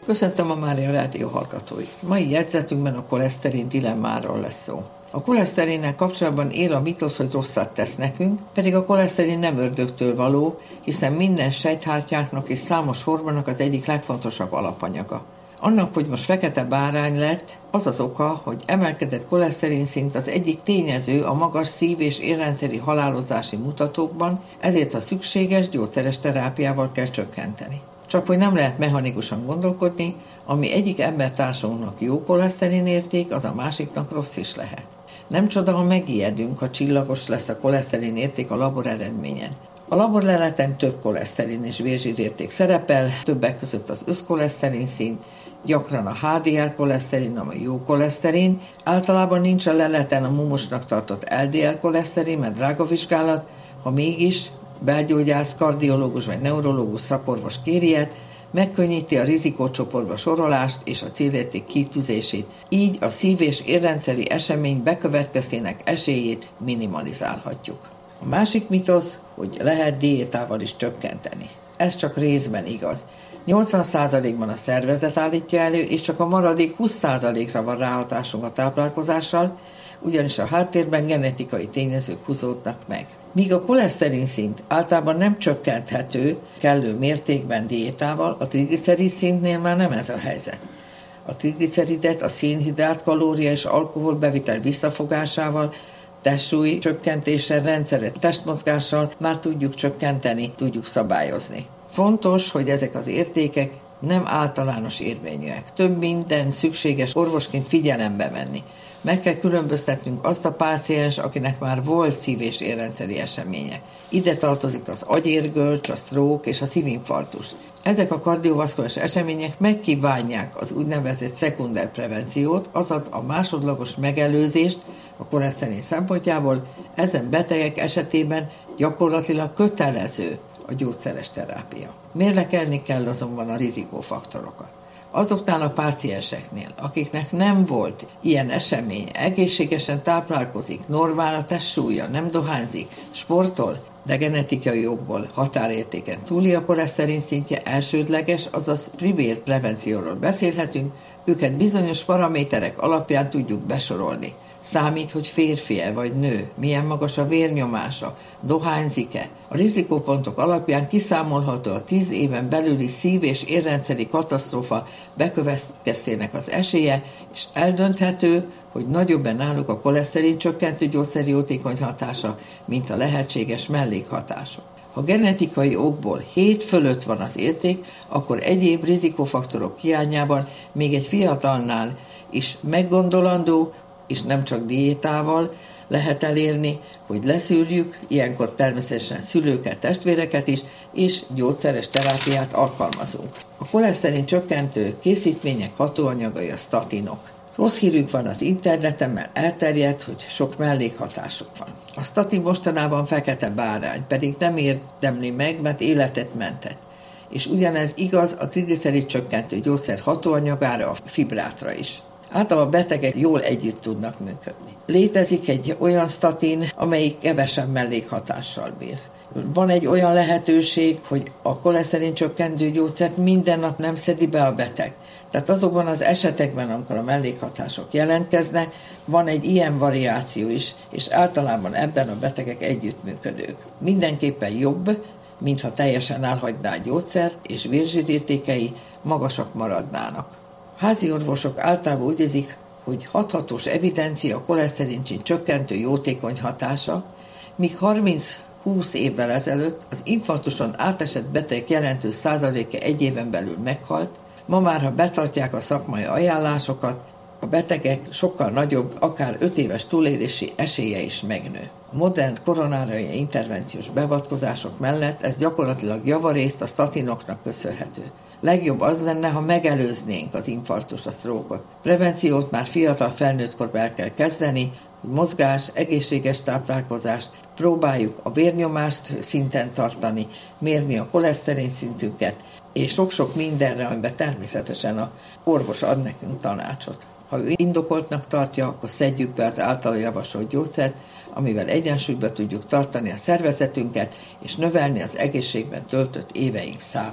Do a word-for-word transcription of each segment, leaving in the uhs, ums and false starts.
Köszöntöm a Mária Rádió hallgatóit. Mai jegyzetünkben a koleszterin dilemmáról lesz szó. A koleszterinnel kapcsolatban él a mitosz, hogy rosszat tesz nekünk, pedig a koleszterin nem ördögtől való, hiszen minden sejthártyáknak és számos hormonnak az egyik legfontosabb alapanyaga. Annak, hogy most fekete bárány lett, az az oka, hogy emelkedett koleszterin szint az egyik tényező a magas szív- és érrendszeri halálozási mutatókban, ezért a szükséges gyógyszeres terápiával kell csökkenteni. Csak hogy nem lehet mechanikusan gondolkodni, ami egyik embertársunknak jó koleszterin érték, az a másiknak rossz is lehet. Nem csoda, ha megijedünk, ha csillagos lesz a koleszterin érték a labor eredményen. A laborleleten több koleszterin és vérzsírérték szerepel, többek között az összkoleszterin szint, gyakran a há dé el koleszterin, ami jó koleszterin, általában nincs a leleten a mumosnak tartott el dé el koleszterin, mert drága vizsgálat, ha mégis belgyógyász, kardiológus vagy neurológus szakorvos kéri ilyet, megkönnyíti a rizikócsoportba sorolást és a célérték kitűzését, így a szív- és érrendszeri esemény bekövetkeztének esélyét minimalizálhatjuk. A másik mitosz, hogy lehet diétával is csökkenteni. Ez csak részben igaz. nyolcvan százalékban a szervezet állítja elő, és csak a maradék húsz százalékra van ráhatásunk a táplálkozással, ugyanis a háttérben genetikai tényezők húzódnak meg. Míg a koleszterin szint általában nem csökkenthető kellő mértékben diétával, a triglicerid szintnél már nem ez a helyzet. A trigliceridet a szénhidrát, kalória és alkohol bevitel visszafogásával, testsúly csökkentéssel, rendszeres testmozgással már tudjuk csökkenteni, tudjuk szabályozni. Fontos, hogy ezek az értékek nem általános érvényűek. Több minden szükséges orvosként figyelembe venni. Meg kell különböztetnünk azt a páciens, akinek már volt szív- és érrendszeri eseménye. Ide tartozik az agyérgörcs, a stroke és a szívinfarktus. Ezek a kardiovaszkuláris események megkívánják az úgynevezett szekunder prevenciót, azaz a másodlagos megelőzést a koleszterin szempontjából. Ezen betegek esetében gyakorlatilag kötelező a gyógyszeres terápia. Mérlegelni kell azonban a rizikófaktorokat. Azoknál a pácienseknél, akiknek nem volt ilyen esemény, egészségesen táplálkozik, normál a testsúlya, nem dohányzik, sportol, de genetikai okból határértéken túli a koleszterin szintje elsődleges, azaz primér prevencióról beszélhetünk, őket bizonyos paraméterek alapján tudjuk besorolni. Számít, hogy férfi-e vagy nő, milyen magas a vérnyomása, dohányzik-e. A rizikópontok alapján kiszámolható a tíz éven belüli szív- és érrendszeri katasztrófa bekövetkeztének az esélye, és eldönthető, hogy nagyobb-e náluk a koleszterin csökkentő gyógyszeri jótékony hatása, mint a lehetséges mellékhatások. Ha genetikai okból hét fölött van az érték, akkor egyéb rizikófaktorok hiányában még egy fiatalnál is meggondolandó, és nem csak diétával lehet elérni, hogy leszűrjük, ilyenkor természetesen szülőket, testvéreket is, és gyógyszeres terápiát alkalmazunk. A koleszterin csökkentő készítmények hatóanyagai a statinok. Rossz hírünk van az interneten, mert elterjedt, hogy sok mellékhatásuk van. A statin mostanában fekete bárány, pedig nem érdemli meg, mert életet mentett. És ugyanez igaz a triglicerid csökkentő gyógyszer hatóanyagára, a fibrátra is. Általában a betegek jól együtt tudnak működni. Létezik egy olyan statin, amelyik kevesebb mellékhatással bír. Van egy olyan lehetőség, hogy a koleszterin csökkentő gyógyszert minden nap nem szedi be a beteg. Tehát azokban az esetekben, amikor a mellékhatások jelentkeznek, van egy ilyen variáció is, és általában ebben a betegek együttműködők. Mindenképpen jobb, mintha teljesen elhagyná a gyógyszert, és vérzsírértékei magasak maradnának. Házi orvosok általában úgy érzik, hogy hathatós evidencia a koleszterin csökkentő jótékony hatása, míg harminc-húsz évvel ezelőtt az infarktuson átesett betegek jelentős százaléka egy éven belül meghalt, ma már, ha betartják a szakmai ajánlásokat, a betegek sokkal nagyobb, akár öt éves túlélési esélye is megnő. A modern koronáriai intervenciós beavatkozások mellett ez gyakorlatilag javarészt a statinoknak köszönhető. Legjobb az lenne, ha megelőznénk az infarktust, a sztrókot. Prevenciót már fiatal felnőttkorban el kell kezdeni, mozgás, egészséges táplálkozást, próbáljuk a vérnyomást szinten tartani, mérni a koleszterin szintünket, és sok-sok mindenre, amiben természetesen a orvos ad nekünk tanácsot. Ha ő indokoltnak tartja, akkor szedjük be az általa javasolt gyógyszert, amivel egyensúlyba tudjuk tartani a szervezetünket, és növelni az egészségben töltött éveink számát.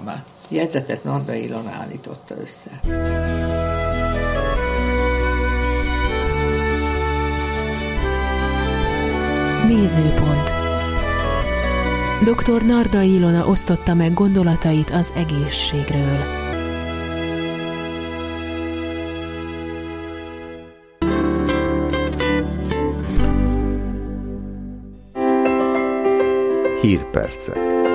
Jegyzetet Narda Ilona állította össze. Nézőpont. doktor Narda Ilona osztotta meg gondolatait az egészségről. Hírpercek.